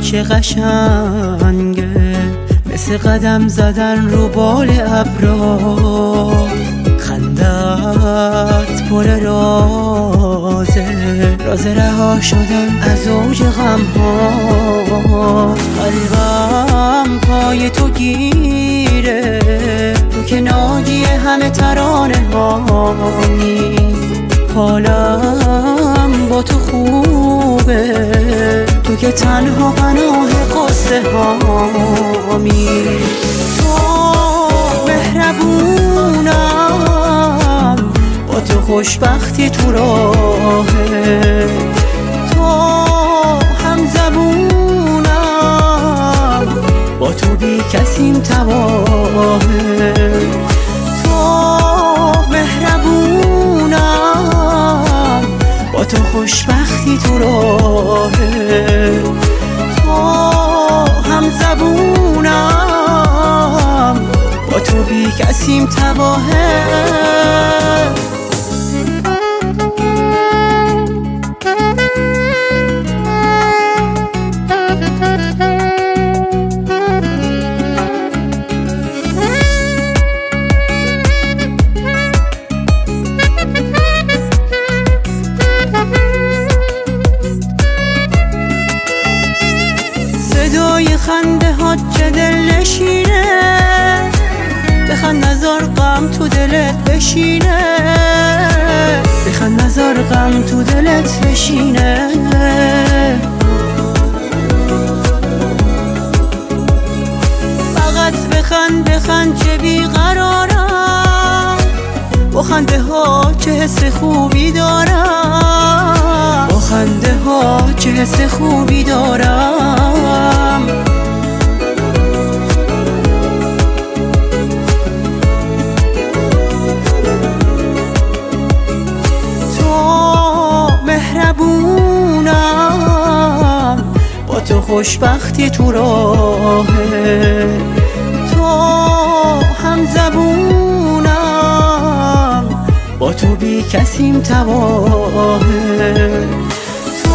چه قشنگه، مثل قدم زدن رو بال ابرا. خندت پر رازه، راز رها شدن از اوج غم ها. قلبم پای تو گیره، تو که ناجی همه ترانه هانی. حالم با تو خوبه، تو که تنها پناه قصه هامی. تو مهربونم، با تو خوشبختی تو راهه. تو همزبونم، با تو بی کسیم تباهه. تو مهربونم، با تو خوشبختی تو راهه. تو همزبونم، با تو بی کسیم تباهه. صدای خنده ها چه دل نشینه، بخند نزار غم تو دلت بشینه. بخند نزار غم تو دلت بشینه. فقط بخند بخند چه بیقرارم، با خنده ها چه حس خوبی دارم. با خنده ها چه حس خوبی دارم. تو مهربونم، با تو خوشبختی تو راهه. تو همزبونم، با تو بی کسیم تباهه. تو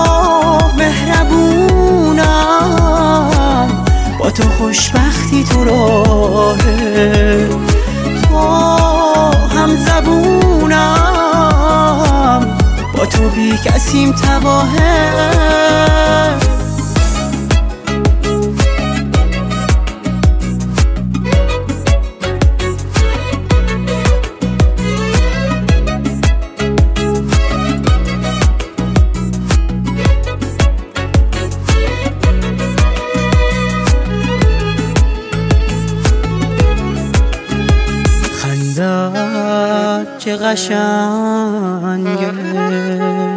مهربونم، با تو خوشبختی تو راهه. تو همزبونم، با تو بی کسیم تباهه. خندت چه قشنگه،